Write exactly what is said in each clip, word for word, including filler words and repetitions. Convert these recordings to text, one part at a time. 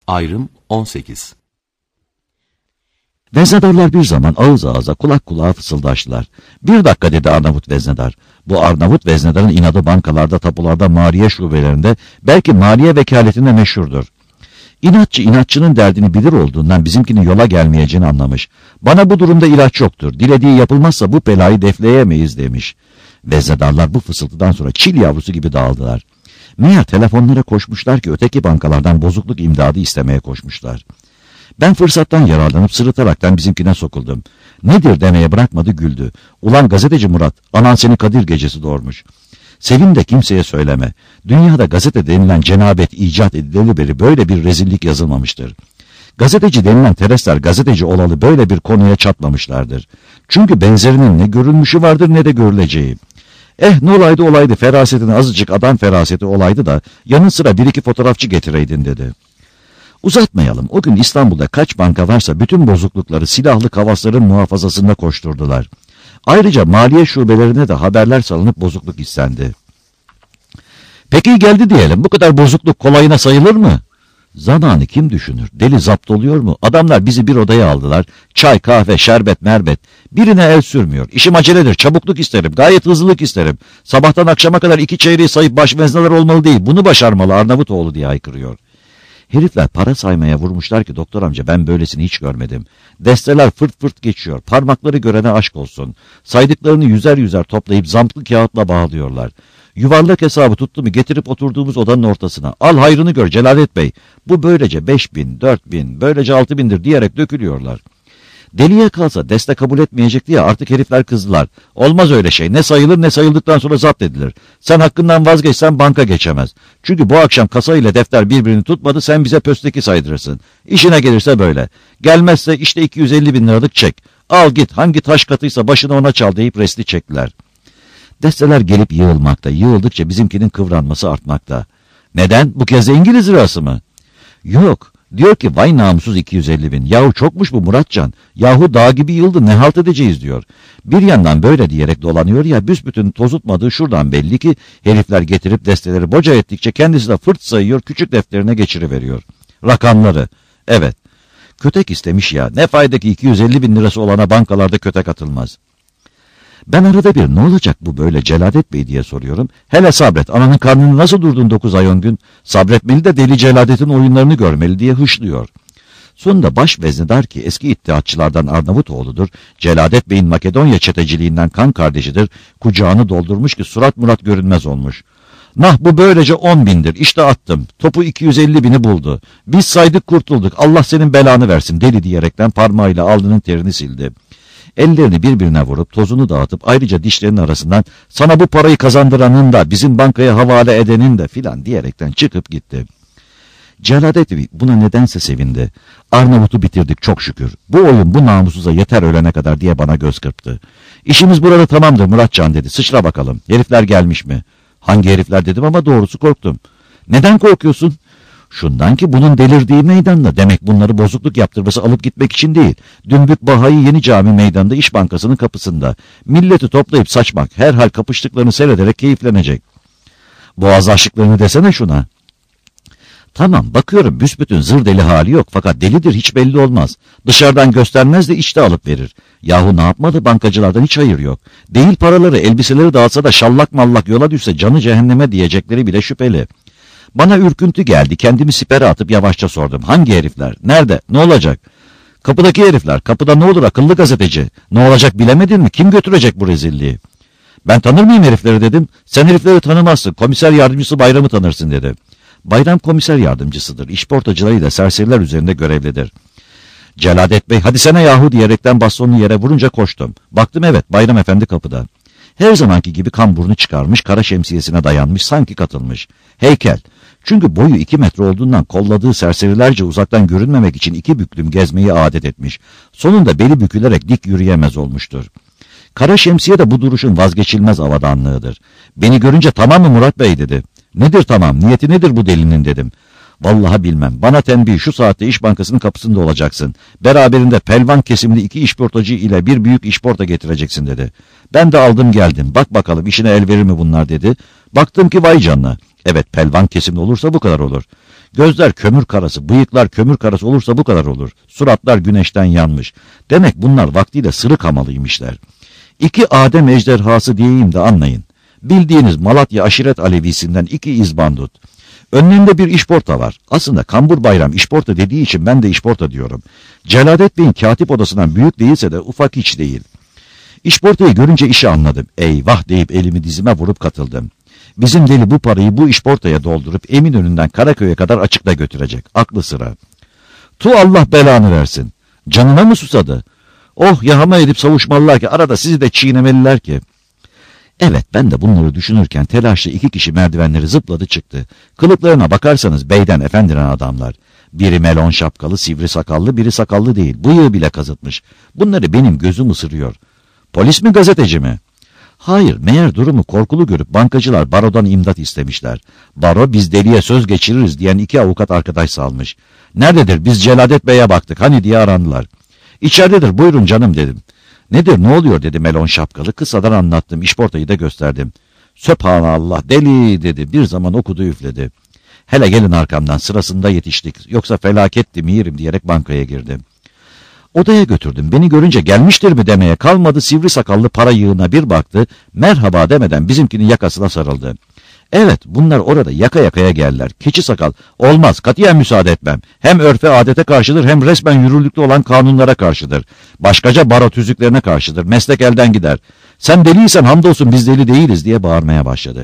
Ayrım on sekiz. Veznedarlar bir zaman ağız ağza, kulak kulağa fısıldaştılar. Bir dakika dedi Arnavut veznedar. Bu Arnavut veznedarın inadı bankalarda, tapularda, maliye şubelerinde, belki maliye vekaletinde meşhurdur. İnatçı inatçının derdini bilir olduğundan bizimkinin yola gelmeyeceğini anlamış. Bana bu durumda ilaç yoktur. Dilediği yapılmazsa bu belayı defleyemeyiz demiş. Veznedarlar bu fısıltıdan sonra çil yavrusu gibi dağıldılar. Meğer telefonlara koşmuşlar ki öteki bankalardan bozukluk imdadı istemeye koşmuşlar. Ben fırsattan yararlanıp sırıtaraktan bizimkine sokuldum. Nedir demeye bırakmadı, güldü. Ulan gazeteci Murat, anan seni Kadir gecesi doğurmuş. Sevin de kimseye söyleme. Dünyada gazete denilen cenabet icat edileli beri böyle bir rezillik yazılmamıştır. Gazeteci denilen terestler gazeteci olalı böyle bir konuya çatmamışlardır. Çünkü benzerinin ne görülmüşü vardır ne de görüleceği. Eh ne olaydı olaydı, ferasetine azıcık adam feraseti olaydı da yanı sıra bir iki fotoğrafçı getireydin dedi. Uzatmayalım, o gün İstanbul'da kaç banka varsa bütün bozuklukları silahlı kavasların muhafazasında koşturdular. Ayrıca maliye şubelerine de haberler salınıp bozukluk istendi. Peki geldi diyelim, bu kadar bozukluk kolayına sayılır mı? Zamanı kim düşünür? Deli zapt oluyor mu? Adamlar bizi bir odaya aldılar. Çay, kahve, şerbet, merbet. Birine el sürmüyor. İşim aceledir, çabukluk isterim, gayet hızlılık isterim. Sabahtan akşama kadar iki çeyreği sayıp baş vezneler olmalı değil, bunu başarmalı Arnavutoğlu diye haykırıyor. Herifler para saymaya vurmuşlar ki doktor amca ben böylesini hiç görmedim. Desteler fırt fırt geçiyor. Parmakları görene aşk olsun. Saydıklarını yüzer yüzer toplayıp zamplı kağıtla bağlıyorlar. Yuvarlak hesabı tuttu mu getirip oturduğumuz odanın ortasına. Al hayrını gör Celalet Bey. Bu böylece beş bin, dört bin, böylece altı bindir diyerek dökülüyorlar. Deliye kalsa deste kabul etmeyecek diye artık herifler kızdılar. Olmaz öyle şey. Ne sayılır ne sayıldıktan sonra zapt edilir. Sen hakkından vazgeçsen banka geçemez. Çünkü bu akşam kasa ile defter birbirini tutmadı, sen bize pösteki saydırırsın. İşine gelirse böyle. Gelmezse işte iki yüz elli bin liralık çek. Al git, hangi taş katıysa başını ona çal deyip resti çektiler. Desteler gelip yığılmakta. Yığıldıkça bizimkinin kıvranması artmakta. Neden? Bu kez de İngiliz lirası mı? Yok. Diyor ki vay namussuz iki yüz elli bin. Yahu çokmuş bu Muratcan. Yahu dağ gibi yıldı, ne halt edeceğiz diyor. Bir yandan böyle diyerek dolanıyor ya, büsbütün tozutmadığı şuradan belli ki herifler getirip desteleri boca ettikçe kendisi de fırt sayıyor, küçük defterine geçiriveriyor. Rakamları. Evet. Kötek istemiş ya. Ne fayda ki iki yüz elli bin lirası olana bankalarda kötek atılmaz. Ben arada bir ne olacak bu böyle Celadet Bey diye soruyorum. Hele sabret, ananın karnını nasıl durdun dokuz ay on gün? Sabretmeli de deli Celalet'in oyunlarını görmeli diye hışlıyor. Sonunda baş veznedar ki eski iddiatçılardan Arnavutoğlu'dur. Celadet Bey'in Makedonya çeteciliğinden kan kardeşidir. Kucağını doldurmuş ki surat murat görünmez olmuş. Nah bu böylece on bindir. İşte attım. Topu iki yüz elli bini buldu. Biz saydık kurtulduk. Allah senin belanı versin deli diyerekten parmağıyla alnının terini sildi. Ellerini birbirine vurup tozunu dağıtıp ayrıca dişlerinin arasından sana bu parayı kazandıranın da bizim bankaya havale edenin de filan diyerekten çıkıp gitti. Celadet Bey buna nedense sevindi. Arnavut'u bitirdik çok şükür. Bu oyun bu namussuza yeter ölene kadar diye bana göz kırptı. İşimiz burada tamamdır Muratcan dedi. Sıçra bakalım. Herifler gelmiş mi? Hangi herifler dedim ama doğrusu korktum. Neden korkuyorsun? Şundan ki bunun delirdiği meydanda, demek bunları bozukluk yaptırması alıp gitmek için değil. Dümbük Bahayi Yeni Cami Meydanı'nda İş Bankası'nın kapısında. Milleti toplayıp saçmak, herhal kapıştıklarını seyrederek keyiflenecek. Boğazlaştıklarını desene şuna. Tamam bakıyorum büsbütün zır deli hali yok fakat delidir hiç belli olmaz. Dışarıdan göstermez de içte alıp verir. Yahu ne yapmadı, bankacılardan hiç hayır yok. Değil paraları elbiseleri dağıtsa da şallak mallak yola düşse canı cehenneme diyecekleri bile şüpheli. Bana ürküntü geldi, kendimi sipere atıp yavaşça sordum. Hangi herifler? Nerede? Ne olacak? Kapıdaki herifler. Kapıda ne olur akıllı gazeteci? Ne olacak bilemedin mi? Kim götürecek bu rezilliği? Ben tanır mıyım herifleri dedim. Sen herifleri tanımazsın. Komiser yardımcısı Bayram'ı tanırsın dedi. Bayram komiser yardımcısıdır. İşportacılarıyla serseriler üzerinde görevlidir. Celadet Bey hadi sene yahu diyerekten bastonunu yere vurunca koştum. Baktım evet Bayram Efendi kapıda. Her zamanki gibi kamburunu çıkarmış, kara şemsiyesine dayanmış, sanki katılmış. Heykel. Çünkü boyu iki metre olduğundan kolladığı serserilerce uzaktan görünmemek için iki büklüm gezmeyi adet etmiş. Sonunda beli bükülerek dik yürüyemez olmuştur. Kara şemsiye de bu duruşun vazgeçilmez avadanlığıdır. Beni görünce tamam mı Murat Bey dedi. Nedir tamam, niyeti nedir bu delinin dedim. Vallahi bilmem, bana tembih şu saatte İş Bankası'nın kapısında olacaksın. Beraberinde pelvan kesimli iki işportacı ile bir büyük işporta getireceksin dedi. Ben de aldım geldim, bak bakalım işine el verir mi bunlar dedi. Baktım ki vay canına. Evet pelvan kesimli olursa bu kadar olur. Gözler kömür karası, bıyıklar kömür karası olursa bu kadar olur. Suratlar güneşten yanmış. Demek bunlar vaktiyle sırık hamalıymışlar. İki Adem ejderhası diyeyim de anlayın. Bildiğiniz Malatya aşiret Alevisinden iki izbandut. Önlerinde bir işporta var. Aslında Kambur Bayram işporta dediği için ben de işporta diyorum. Celadet Bey'in katip odasından büyük değilse de ufak hiç değil. İşportayı görünce işi anladım. Eyvah deyip elimi dizime vurup katıldım. Bizim deli bu parayı bu işportaya doldurup Eminönü'nden Karaköy'e kadar açıkta götürecek. Aklı sıra. Tu Allah belanı versin. Canına mı susadı? Oh yahama edip savuşmalılar ki arada sizi de çiğnemeliler ki. Evet ben de bunları düşünürken telaşlı iki kişi merdivenleri zıpladı çıktı. Kılıklarına bakarsanız beyden efendiden adamlar. Biri melon şapkalı, sivri sakallı, biri sakallı değil. Bıyığı bile kazıtmış. Bunları benim gözüm ısırıyor. Polis mi gazeteci mi? Hayır, meğer durumu korkulu görüp bankacılar barodan imdat istemişler. Baro biz deliye söz geçiririz diyen iki avukat arkadaş salmış. Nerededir biz Celadet Bey'e baktık hani diye arandılar. İçeridedir buyurun canım dedim. Nedir ne oluyor dedi melon şapkalı. Kısadan anlattım işportayı da gösterdim. Sübhanallah deli dedi bir zaman okudu üfledi. Hele gelin arkamdan sırasında yetiştik yoksa felaketti miyirim diyerek bankaya girdim. Odaya götürdüm. Beni görünce gelmiştir mi demeye kalmadı. Sivri sakallı para yığına bir baktı. Merhaba demeden bizimkinin yakasına sarıldı. Evet bunlar orada yaka yakaya geldiler. Keçi sakal olmaz katiyen müsaade etmem. Hem örfe adete karşıdır hem resmen yürürlükte olan kanunlara karşıdır. Başkaca baro tüzüklerine karşıdır. Meslek elden gider. Sen deliysen hamdolsun biz deli değiliz diye bağırmaya başladı.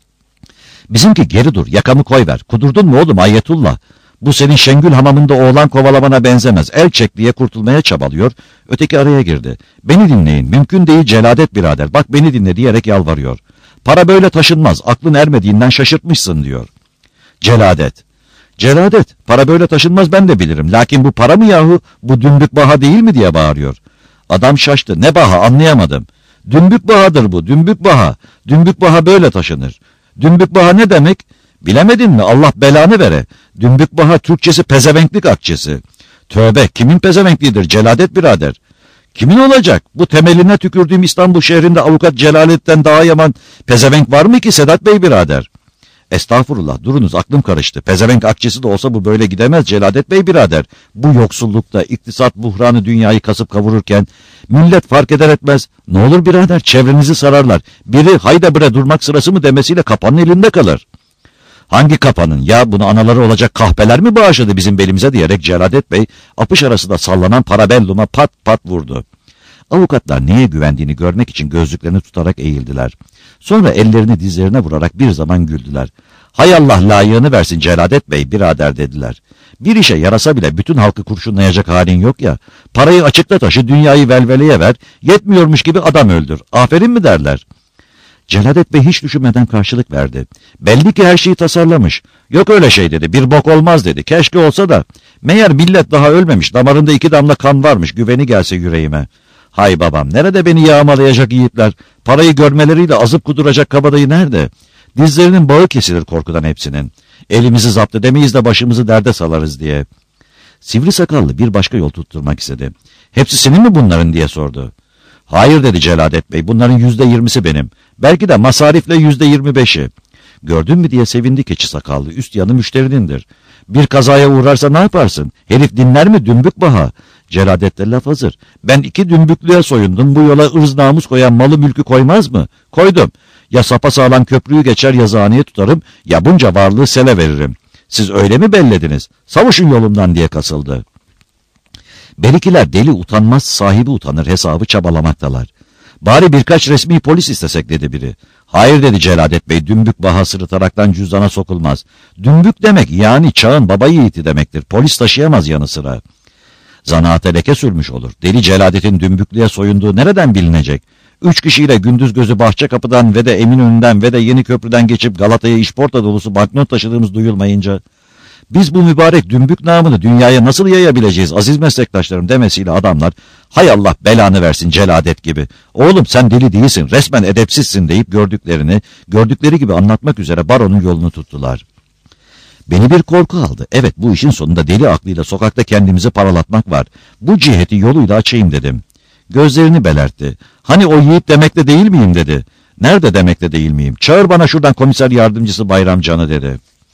Bizimki geri dur yakamı koyver. Kudurdun mu oğlum Ayetullah? Bu senin Şengül hamamında oğlan kovalamana benzemez. El çek diye kurtulmaya çabalıyor. Öteki araya girdi. Beni dinleyin. Mümkün değil Celadet birader. Bak beni dinle diyerek yalvarıyor. Para böyle taşınmaz. Aklın ermediğinden şaşırtmışsın diyor. Celadet. Celadet. Para böyle taşınmaz ben de bilirim. Lakin bu para mı yahu? Bu dümbük baha değil mi diye bağırıyor. Adam şaştı. Ne baha anlayamadım. Dümbük bahadır bu. Dümbük baha. Dümbük baha böyle taşınır. Dümbük baha ne demek? Bilemedin mi? Allah belanı vere. Dümbük baha Türkçesi pezevenklik akçesi. Tövbe kimin pezevenklidir Celadet birader? Kimin olacak? Bu temeline tükürdüğüm İstanbul şehrinde avukat Celalet'ten daha yaman pezevenk var mı ki Sedat Bey birader? Estağfurullah durunuz aklım karıştı. Pezevenk akçesi de olsa bu böyle gidemez Celadet Bey birader. Bu yoksullukta iktisat buhranı dünyayı kasıp kavururken millet fark eder etmez. Ne olur birader çevrenizi sararlar. Biri hayda bre durmak sırası mı demesiyle kapanın elinde kalır. Hangi kapanın ya bunu anaları olacak kahpeler mi bağışladı bizim belimize diyerek Celadet Bey apış arasında sallanan parabelluma pat pat vurdu. Avukatlar neye güvendiğini görmek için gözlüklerini tutarak eğildiler. Sonra ellerini dizlerine vurarak bir zaman güldüler. Hay Allah layığını versin Celadet Bey birader dediler. Bir işe yarasa bile bütün halkı kurşunlayacak halin yok ya. Parayı açıkta taşı dünyayı velveleye ver yetmiyormuş gibi adam öldür. Aferin mi derler? Celadet Bey hiç düşünmeden karşılık verdi. Belli ki her şeyi tasarlamış. Yok öyle şey dedi. Bir bok olmaz dedi. Keşke olsa da. Meğer millet daha ölmemiş. Damarında iki damla kan varmış. Güveni gelse yüreğime. Hay babam nerede beni yağmalayacak yiğitler? Parayı görmeleriyle azıp kuduracak kabadayı nerede? Dizlerinin bağı kesilir korkudan hepsinin. Elimizi zapt edemeyiz de başımızı derde salarız diye. Sivri sakallı bir başka yol tutturmak istedi. Hepsi senin mi bunların diye sordu. Hayır dedi Celadet Bey. Bunların yüzde yirmisi benim. Belki de masarifle yüzde yirmi beşi. Gördün mü diye sevindi keçi sakallı. Üst yanı müşterinindir. Bir kazaya uğrarsa ne yaparsın? Herif dinler mi dümbük baha? Celadet'te laf hazır. Ben iki dümbüklüğe soyundum. Bu yola ırz namus koyan malı mülkü koymaz mı? Koydum. Ya sapasağlam köprüyü geçer yazıhaneye tutarım. Ya bunca varlığı sele veririm. Siz öyle mi bellediniz? Savuşun yolumdan diye kasıldı. Berikiler deli utanmaz sahibi utanır hesabı çabalamaktalar. Bari birkaç resmi polis istesek dedi biri. Hayır dedi Celadet Bey dümbük baha sırıtaraktan cüzdana sokulmaz. Dümbük demek yani çağın baba yiğiti demektir. Polis taşıyamaz yanı sıra. Zanaata leke sürmüş olur. Deli Celadet'in dümbüklüğe soyunduğu nereden bilinecek? Üç kişiyle gündüz gözü Bahçekapı'dan ve de Eminönü'nden ve de Yeniköprü'den geçip Galata'ya işporta dolusu banknot taşıdığımız duyulmayınca biz bu mübarek dümbük namını dünyaya nasıl yayabileceğiz aziz meslektaşlarım demesiyle adamlar hay Allah belanı versin Celadet gibi. Oğlum sen deli değilsin resmen edepsizsin deyip gördüklerini gördükleri gibi anlatmak üzere baronun yolunu tuttular. Beni bir korku aldı. Evet bu işin sonunda deli aklıyla sokakta kendimizi paralatmak var. Bu ciheti yoluyla açayım dedim. Gözlerini belertti. Hani o yiğit demekte değil miyim dedi. Nerede demekte değil miyim? Çağır bana şuradan komiser yardımcısı Bayramcan'ı dedi.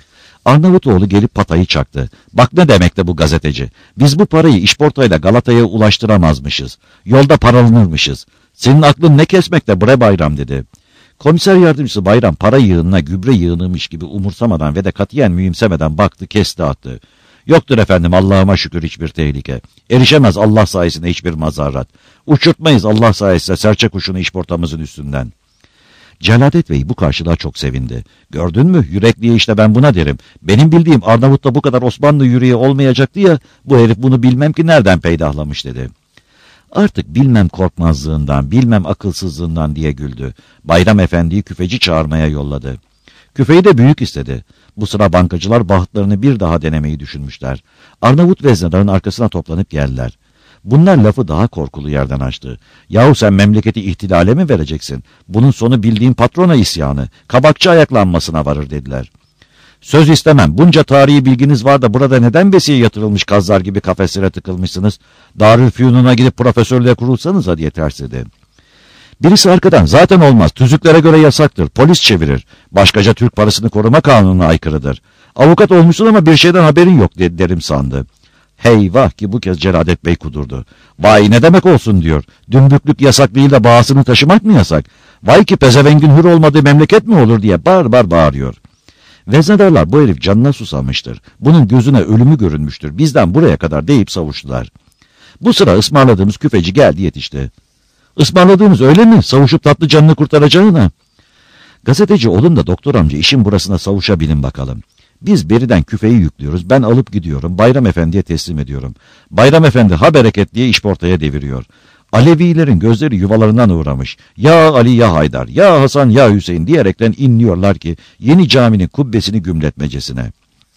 Arnavutoğlu gelip patayı çaktı. Bak ne demekti bu gazeteci. Biz bu parayı işportayla Galata'ya ulaştıramazmışız. Yolda paralanırmışız. Senin aklın ne kesmekte bre Bayram dedi. Komiser yardımcısı Bayram para yığınına gübre yığınıymış gibi umursamadan ve de katiyen mühimsemeden baktı, kesti attı. Yoktur efendim, Allah'ıma şükür hiçbir tehlike. Erişemez Allah sayesinde hiçbir mazarrat. Uçurtmayız Allah sayesinde serçe kuşunu işportamızın üstünden. Celadet Bey bu karşılığa çok sevindi. Gördün mü, yürekliye işte ben buna derim. Benim bildiğim Arnavut'ta bu kadar Osmanlı yüreği olmayacaktı ya, bu herif bunu bilmem ki nereden peydahlamış dedi. Artık bilmem korkmazlığından, bilmem akılsızlığından diye güldü. Bayram Efendi'yi küfeci çağırmaya yolladı. Küfeyi de büyük istedi. Bu sıra bankacılar bahtlarını bir daha denemeyi düşünmüşler. Arnavut veznedarın arkasına toplanıp geldiler. Bunlar lafı daha korkulu yerden açtı. Yahu sen memleketi ihtilale mi vereceksin? Bunun sonu bildiğin patrona isyanı, kabakçı ayaklanmasına varır dediler. Söz istemem. Bunca tarihi bilginiz var da burada neden besiye yatırılmış kazlar gibi kafeslere tıkılmışsınız? Darülfünun'a gidip profesörlüğe kurulsanıza diye tersledi. Birisi arkadan zaten olmaz. Tüzüklere göre yasaktır. Polis çevirir. Başkaca Türk parasını koruma kanununa aykırıdır. Avukat olmuşsun ama bir şeyden haberin yok diye derim sandı. Heyvah ki bu kez Celadet Bey kudurdu. Vay ne demek olsun diyor. Dümbüklük yasak değil de bağısını taşımak mı yasak? Vay ki pezevengin hür olmadığı memleket mi olur diye bağır bağır bağırıyor. Veznedarlar bu herif canına susamıştır. Bunun gözüne ölümü görünmüştür. Bizden buraya kadar deyip savuştular. Bu sıra ısmarladığımız küfeci geldi yetişti. Ismarladığımız öyle mi? Savuşup tatlı canını kurtaracağına. Gazeteci olun da doktor amca işin burasına savuşabilin bakalım. Biz beriden küfeyi yüklüyoruz. Ben alıp gidiyorum. Bayram Efendi'ye teslim ediyorum. Bayram Efendi ha bereket diye işportaya deviriyor. Alevilerin gözleri yuvalarından uğramış. Ya Ali ya Haydar, ya Hasan ya Hüseyin diyerekten inliyorlar ki yeni caminin kubbesini gümletmecesine.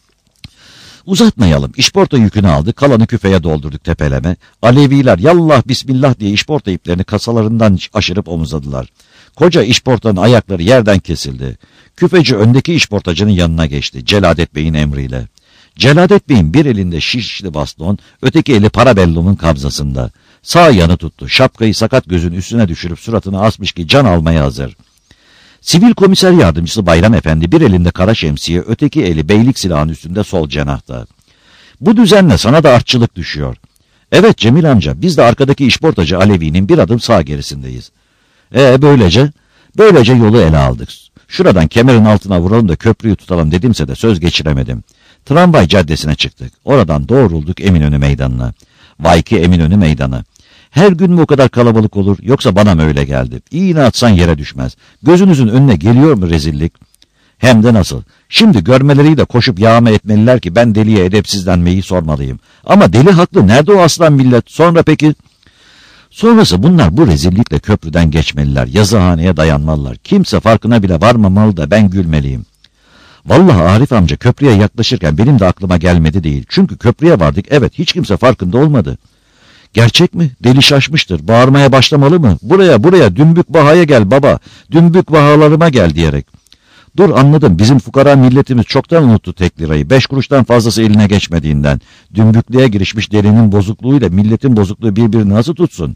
Uzatmayalım. İşporta yükünü aldı. Kalanı küfeye doldurduk tepeleme. Aleviler yallah bismillah diye işporta iplerini kasalarından aşırıp omuzladılar. Koca işportanın ayakları yerden kesildi. Küfeci öndeki işportacının yanına geçti. Celadet Bey'in emriyle. Celadet Bey'in bir elinde şişli baston, öteki eli parabellumun kabzasında. Sağ yanı tuttu. Şapkayı sakat gözün üstüne düşürüp suratını asmış ki can almaya hazır. Sivil komiser yardımcısı Bayram Efendi bir elinde kara şemsiye, öteki eli beylik silahının üstünde sol cenahta. Bu düzenle sana da artçılık düşüyor. Evet Cemil amca, biz de arkadaki işportacı Alevi'nin bir adım sağ gerisindeyiz. E böylece, böylece yolu ele aldık. Şuradan kemerin altına vuralım da köprüyü tutalım dedimse de söz geçiremedim. Tramvay caddesine çıktık. Oradan doğrulduk Eminönü meydanına. Vay ki Eminönü meydanı. Her gün mü o kadar kalabalık olur yoksa bana mı öyle geldi? İğne atsan yere düşmez. Gözünüzün önüne geliyor mu rezillik? Hem de nasıl? Şimdi görmeleri de koşup yağma etmeliler ki ben deliye edepsizlenmeyi sormalıyım. Ama deli haklı. Nerede o aslan millet? Sonra peki? Sonrası bunlar bu rezillikle köprüden geçmeliler. Yazıhaneye dayanmalılar. Kimse farkına bile varmamalı da ben gülmeliyim. Vallahi Arif amca köprüye yaklaşırken benim de aklıma gelmedi değil. Çünkü köprüye vardık. Evet hiç kimse farkında olmadı. Gerçek mi? Deli şaşmıştır. Bağırmaya başlamalı mı? Buraya buraya Dümbük Baha'ya gel baba. Dümbük Bahalarıma gel diyerek. Dur anladım. Bizim fukara milletimiz çoktan unuttu tek lirayı. Beş kuruştan fazlası eline geçmediğinden. Dümbüklüğe girişmiş delinin bozukluğuyla milletin bozukluğu birbirini nasıl tutsun?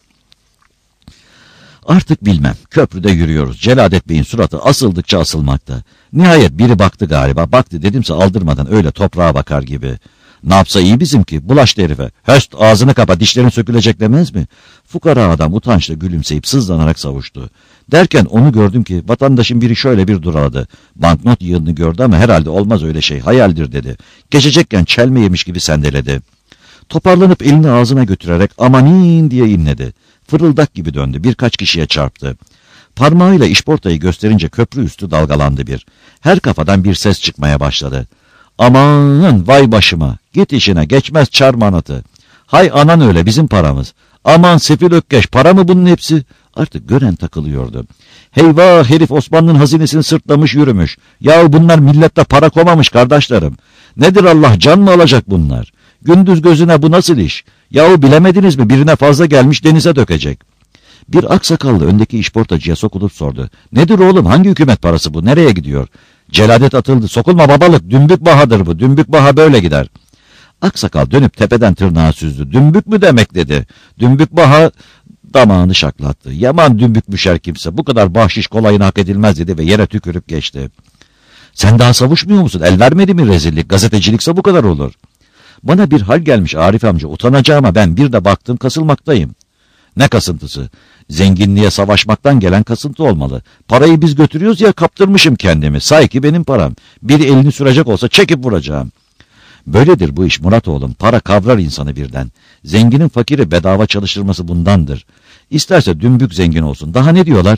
Artık bilmem. Köprüde yürüyoruz. Celadet Bey'in suratı asıldıkça asılmakta. Nihayet biri baktı galiba. Baktı dedimse aldırmadan öyle toprağa bakar gibi. Ne yapsa iyi bizimki. Bulaştı herife. Höst ağzını kapa dişlerin sökülecek demez mi? Fukara adam utançla gülümseyip sızlanarak savuştu. Derken onu gördüm ki vatandaşın biri şöyle bir duraladı. Banknot yığınını gördü ama herhalde olmaz öyle şey. Hayaldir dedi. Geçecekken çelme yemiş gibi sendeledi. Toparlanıp elini ağzına götürerek amanin diye inledi. Fırıldak gibi döndü. Birkaç kişiye çarptı. Parmağıyla işportayı gösterince köprü üstü dalgalandı bir. Her kafadan bir ses çıkmaya başladı. Aman vay başıma. Git işine geçmez çarmanatı. Hay anan öyle bizim paramız. Aman sefil ökkeş para mı bunun hepsi? Artık gören takılıyordu. Heyvah herif Osmanlı'nın hazinesini sırtlamış yürümüş. Yahu bunlar millette para komamış kardeşlerim. Nedir Allah can mı alacak bunlar? Gündüz gözüne bu nasıl iş? Yahu bilemediniz mi birine fazla gelmiş denize dökecek. Bir aksakallı öndeki işportacıya sokulup sordu. Nedir oğlum hangi hükümet parası bu nereye gidiyor? Celadet atıldı sokulma babalık Dümbük Bahadır bu Dümbük Baha böyle gider. Aksakal dönüp tepeden tırnağa süzdü. Dümbük mü demek dedi. Dümbük Baha damağını şaklattı. Yaman dümbükmüş her kimse bu kadar bahşiş kolayına hak edilmez dedi ve yere tükürüp geçti. Sen daha savuşmuyor musun? El vermedi mi rezillik? Gazetecilikse bu kadar olur. Bana bir hal gelmiş Arif amca, utanacağıma ben bir de baktım kasılmaktayım. Ne kasıntısı? Zenginliğe savaşmaktan gelen kasıntı olmalı. Parayı biz götürüyoruz ya, kaptırmışım kendimi. Say ki benim param. Biri elini sürecek olsa çekip vuracağım. Böyledir bu iş Murat oğlum. Para kavrar insanı birden. Zenginin fakiri bedava çalıştırması bundandır. İsterse dümbük zengin olsun. Daha ne diyorlar?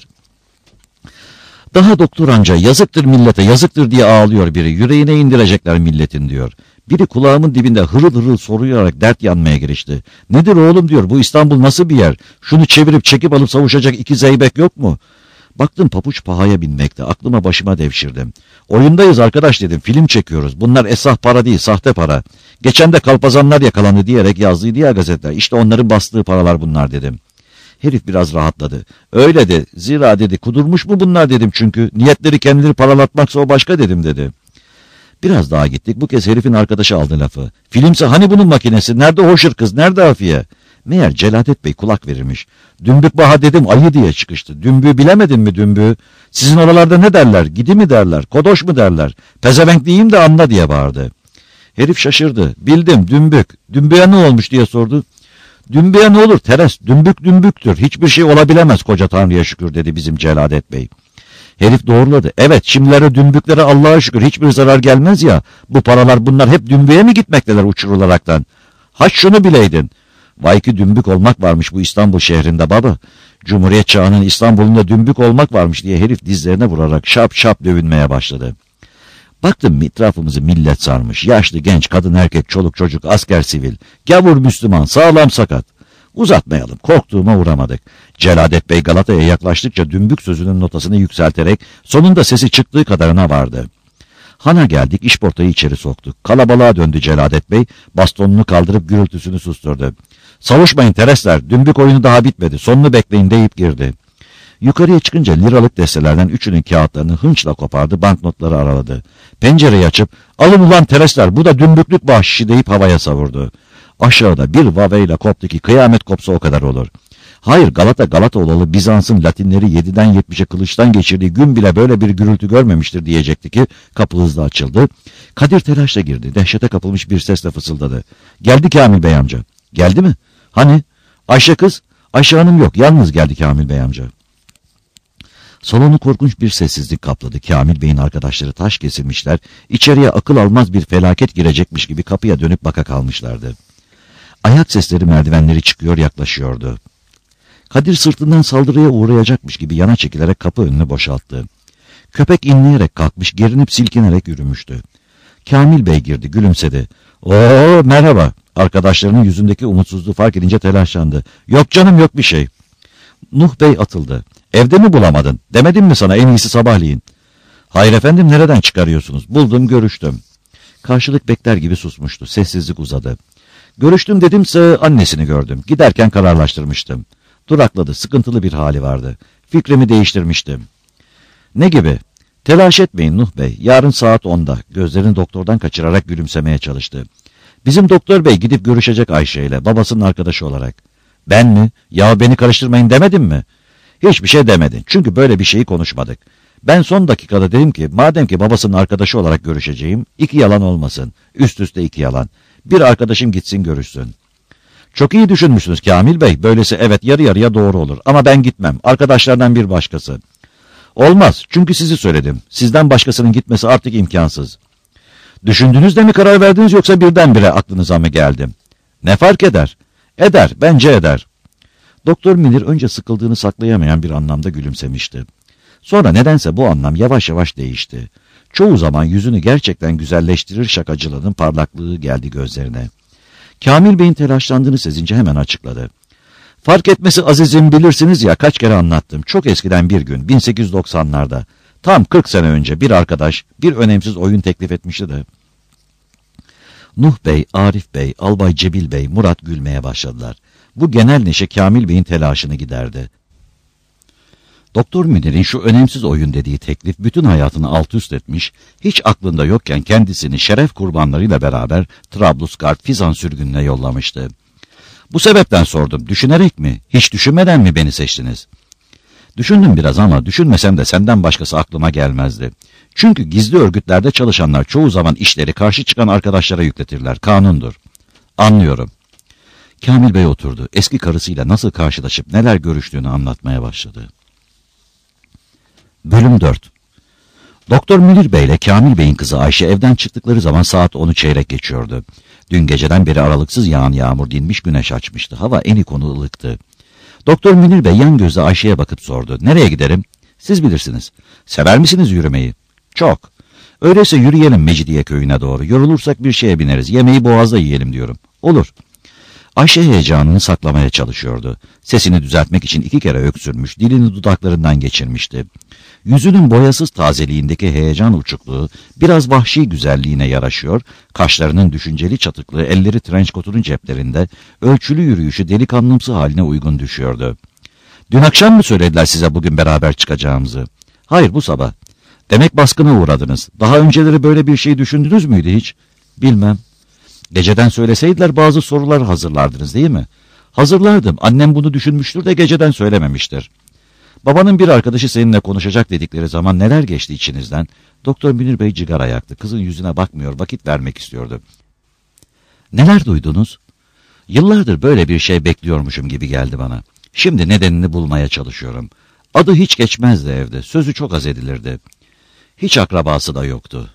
Daha doktor amca yazıktır millete, yazıktır diye ağlıyor biri. Yüreğine indirecekler milletin diyor. Biri kulağımın dibinde hırıl hırıl soruyarak dert yanmaya girişti. Nedir oğlum diyor, bu İstanbul nasıl bir yer? Şunu çevirip çekip alıp savuşacak iki zeybek yok mu? Baktım papuç pahaya binmekte, aklıma başıma devşirdim. Oyundayız arkadaş dedim, film çekiyoruz. Bunlar esah para değil, sahte para. Geçen de kalpazanlar yakalandı diyerek yazdıydı ya gazeteler. İşte onların bastığı paralar bunlar dedim. Herif biraz rahatladı. Öyle de, zira dedi, kudurmuş mu bunlar dedim çünkü. Niyetleri kendileri paralatmaksa o başka dedim dedi. Biraz daha gittik. Bu kez herifin arkadaşı aldı lafı. Filmse hani bunun makinesi? Nerede hoşur kız? Nerede Afiye? Meğer Celadet Bey kulak verirmiş. Dümbük baha dedim ayı diye çıkıştı. Dümbüğü bilemedin mi dümbüğü? Sizin oralarda ne derler? Gidi mi derler? Kodoş mu derler? Pezevenk diyeyim de anla diye bağırdı. Herif şaşırdı. Bildim dümbük. Dümbüğe ne olmuş diye sordu. Dümbüğe ne olur Teres? Dümbük dümbüktür. Hiçbir şey olabilemez koca Tanrı'ya şükür dedi bizim Celadet Bey. Herif doğruladı. Evet, şimdilere dümbüklere Allah'a şükür hiçbir zarar gelmez ya. Bu paralar bunlar hep dümbüğe mi gitmekteler uçurularaktan? Ha şunu bileydin. Vay ki dümbük olmak varmış bu İstanbul şehrinde baba. Cumhuriyet çağının İstanbul'unda dümbük olmak varmış diye herif dizlerine vurarak şap şap dövünmeye başladı. Baktım etrafımızı millet sarmış. Yaşlı, genç, kadın, erkek, çoluk, çocuk, asker, sivil. Gavur, Müslüman, sağlam, sakat. Uzatmayalım, korktuğuma uğramadık. Celadet Bey Galata'ya yaklaştıkça dümbük sözünün notasını yükselterek sonunda sesi çıktığı kadarına vardı. Hana geldik, işportayı içeri soktuk. Kalabalığa döndü Celadet Bey, bastonunu kaldırıp gürültüsünü susturdu. Savuşmayın teresler, dümbük oyunu daha bitmedi, sonunu bekleyin deyip girdi. Yukarıya çıkınca liralık destelerden üçünün kağıtlarını hınçla kopardı, banknotları araladı. Pencereyi açıp, alın ulan teresler, bu da dümbüklük bahşişi deyip havaya savurdu. Aşağıda bir vaveyle koptu ki kıyamet kopsa o kadar olur. Hayır, Galata Galata olalı Bizans'ın Latinleri yediden yetmişe kılıçtan geçirdiği gün bile böyle bir gürültü görmemiştir diyecekti ki kapı hızla açıldı. Kadir telaşla girdi, dehşete kapılmış bir sesle fısıldadı. Geldi Kamil Bey amca. Geldi mi? Hani? Ayşe kız? Ayşe hanım yok, yalnız geldi Kamil Bey amca. Salonu korkunç bir sessizlik kapladı. Kamil Bey'in arkadaşları taş kesilmişler, içeriye akıl almaz bir felaket girecekmiş gibi kapıya dönüp baka kalmışlardı. Ayak sesleri merdivenleri çıkıyor yaklaşıyordu. Kadir sırtından saldırıya uğrayacakmış gibi yana çekilerek kapı önünü boşalttı. Köpek inleyerek kalkmış, gerinip silkinerek yürümüştü. Kamil Bey girdi, gülümsedi. "Oo, merhaba." Arkadaşlarının yüzündeki umutsuzluğu fark edince telaşlandı. "Yok canım, yok bir şey." Nuh Bey atıldı. "Evde mi bulamadın? Demedim mi sana en iyisi sabahleyin?" "Hayır efendim, nereden çıkarıyorsunuz? Buldum, görüştüm." Karşılık bekler gibi susmuştu. Sessizlik uzadı. "Görüştüm dedimse annesini gördüm. Giderken kararlaştırmıştım." Durakladı. Sıkıntılı bir hali vardı. "Fikrimi değiştirmiştim." "Ne gibi?" "Telaş etmeyin Nuh Bey. Yarın saat onda." Gözlerini doktordan kaçırarak gülümsemeye çalıştı. "Bizim doktor bey gidip görüşecek Ayşe ile, babasının arkadaşı olarak." "Ben mi? Ya beni karıştırmayın demedim mi?" "Hiçbir şey demedin. Çünkü böyle bir şeyi konuşmadık. Ben son dakikada dedim ki madem ki babasının arkadaşı olarak görüşeceğim, iki yalan olmasın. Üst üste iki yalan. Bir arkadaşım gitsin görüşsün." "Çok iyi düşünmüşsünüz Kamil Bey. Böylesi evet yarı yarıya doğru olur. Ama ben gitmem. Arkadaşlardan bir başkası." "Olmaz. Çünkü sizi söyledim. Sizden başkasının gitmesi artık imkansız." "Düşündünüz de mi karar verdiniz yoksa birdenbire aklınıza mı geldi?" "Ne fark eder?" "Eder. Bence eder." Doktor Münir önce sıkıldığını saklayamayan bir anlamda gülümsemişti. Sonra nedense bu anlam yavaş yavaş değişti. Çoğu zaman yüzünü gerçekten güzelleştirir şakacılığının parlaklığı geldi gözlerine. Kamil Bey'in telaşlandığını sezince hemen açıkladı. "Fark etmesi azizim, bilirsiniz ya, kaç kere anlattım. Çok eskiden bir gün, bin sekiz yüz doksanlarda, tam kırk sene önce bir arkadaş bir önemsiz oyun teklif etmişti de." Nuh Bey, Arif Bey, Albay Cebil Bey, Murat gülmeye başladılar. Bu genel neşe Kamil Bey'in telaşını giderdi. Doktor Münir'in şu önemsiz oyun dediği teklif bütün hayatını alt üst etmiş, hiç aklında yokken kendisini şeref kurbanlarıyla beraber Trablusgarp Fizan sürgününe yollamıştı. "Bu sebepten sordum. Düşünerek mi, hiç düşünmeden mi beni seçtiniz?" "Düşündüm biraz ama düşünmesem de senden başkası aklıma gelmezdi. Çünkü gizli örgütlerde çalışanlar çoğu zaman işleri karşı çıkan arkadaşlara yükletirler. Kanundur. Anlıyorum. Kamil Bey oturdu. Eski karısıyla nasıl karşılaşıp neler görüştüğünü anlatmaya başladı. Bölüm dört. Doktor Münir Bey ile Kamil Bey'in kızı Ayşe evden çıktıkları zaman saat onu çeyrek geçiyordu. Dün geceden beri aralıksız yağan yağmur dinmiş, güneş açmıştı. Hava en konu ılıktı. Doktor Münir Bey yan gözle Ayşe'ye bakıp sordu. Nereye giderim? Siz bilirsiniz. Sever misiniz yürümeyi? Çok. Öyleyse yürüyelim Mecidiye köyüne doğru. Yorulursak bir şeye bineriz. Yemeği boğazda yiyelim diyorum. Olur. Ayşe heyecanını saklamaya çalışıyordu. Sesini düzeltmek için iki kere öksürmüş, dilini dudaklarından geçirmişti. Yüzünün boyasız tazeliğindeki heyecan uçukluğu biraz vahşi güzelliğine yaraşıyor, kaşlarının düşünceli çatıklığı elleri trençkotunun ceplerinde, ölçülü yürüyüşü delikanlımsı haline uygun düşüyordu. Dün akşam mı söylediler size bugün beraber çıkacağımızı? Hayır, bu sabah. Demek baskına uğradınız. Daha önceleri böyle bir şey düşündünüz müydü hiç? Bilmem. Geceden söyleseydiler bazı sorular hazırlardınız değil mi? Hazırlardım. Annem bunu düşünmüştür de geceden söylememiştir. Babanın bir arkadaşı seninle konuşacak dedikleri zaman neler geçti içinizden? Doktor Münir Bey cigara yaktı. Kızın yüzüne bakmıyor, vakit vermek istiyordu. Neler duydunuz? Yıllardır böyle bir şey bekliyormuşum gibi geldi bana. Şimdi nedenini bulmaya çalışıyorum. Adı hiç geçmezdi evde. Sözü çok az edilirdi. Hiç akrabası da yoktu.